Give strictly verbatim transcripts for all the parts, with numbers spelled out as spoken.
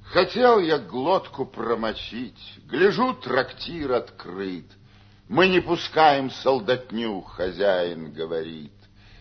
Хотел я глотку промочить, гляжу, трактир открыт. Мы не пускаем солдатню, хозяин говорит.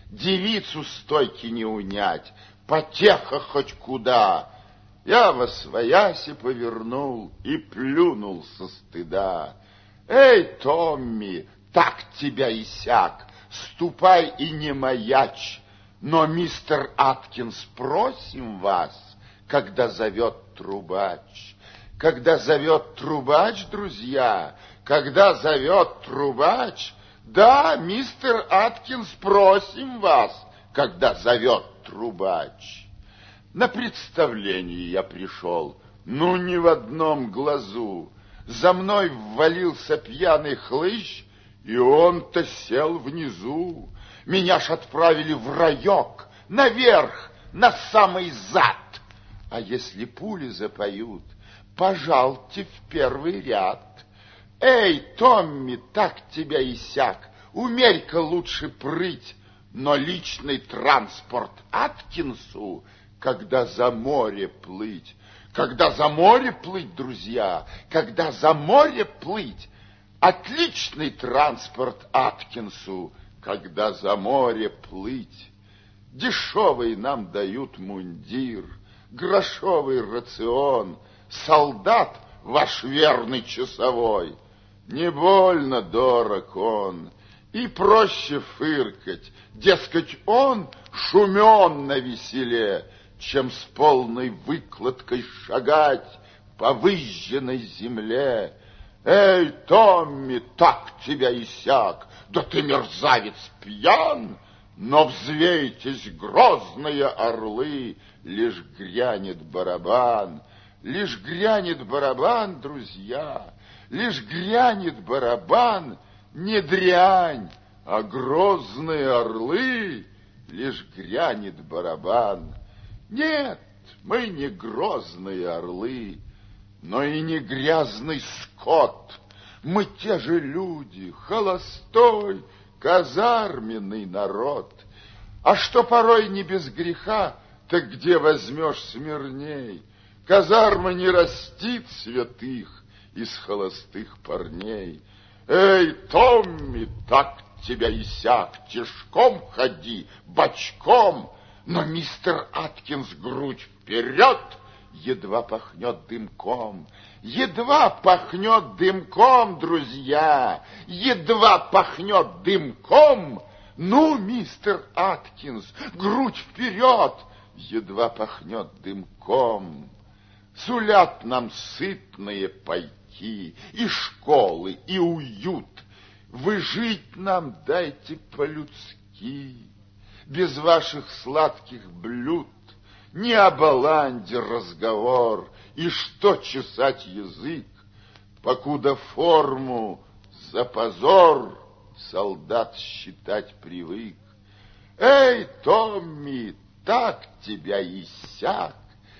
Девицу стойки не унять, потеха хоть куда. Я восвояси повернул и плюнул со стыда. Эй, Томми, так тебя и сяк, ступай и не маячь. Но, мистер Аткинс, просим вас, когда зовет трубач. Когда зовет трубач, друзья, когда зовет трубач. Да, мистер Аткинс, просим вас, когда зовет трубач. На представление я пришел, ну, ни в одном глазу. За мной ввалился пьяный хлыщ, и он-то сел внизу. Меня ж отправили в раек, наверх, на самый зад. А если пули запоют, пожалуйте в первый ряд. Эй, Томми, так тебя и сяк, умерь-ка лучше прыть, но личный транспорт Аткинсу, когда за море плыть, когда за море плыть, друзья, когда за море плыть, отличный транспорт Аткинсу, когда за море плыть. Дешевый нам дают мундир, грошовый рацион, солдат ваш верный часовой, не больно дорог он, и проще фыркать, дескать, он шумен на веселе, чем с полной выкладкой шагать по выжженной земле. Эй, Томми, так тебя и сяк, да ты, мерзавец, пьян, но взвейтесь, грозные орлы, лишь грянет барабан, лишь грянет барабан, друзья, лишь грянет барабан, не дрянь, а грозные орлы, лишь грянет барабан. Нет, мы не грозные орлы, но и не грязный скот. Мы те же люди, холостой, казарменный народ. А что порой не без греха, так где возьмешь смирней? Казарма не растит святых из холостых парней. Эй, Томми, так тебя и сяк, тишком ходи, бочком, но мистер Аткинс грудь вперед, едва пахнет дымком, едва пахнет дымком, друзья, едва пахнет дымком. Ну, мистер Аткинс, грудь вперед, едва пахнет дымком. Сулят нам сытные пайки, и школы, и уют. Вы жить нам дайте по-людски, без ваших сладких блюд. Не о баланде разговор, и что чесать язык, покуда форму за позор солдат считать привык. Эй, Томми, так тебя и сяк,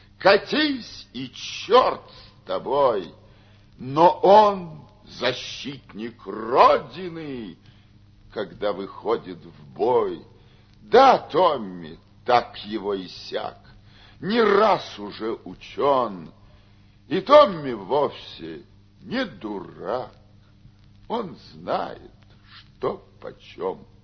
катись и черт с тобой, но он защитник Родины, когда выходит в бой. Да, Томми, так его и сяк, не раз уже учен, и Томми вовсе не дурак, он знает, что почем.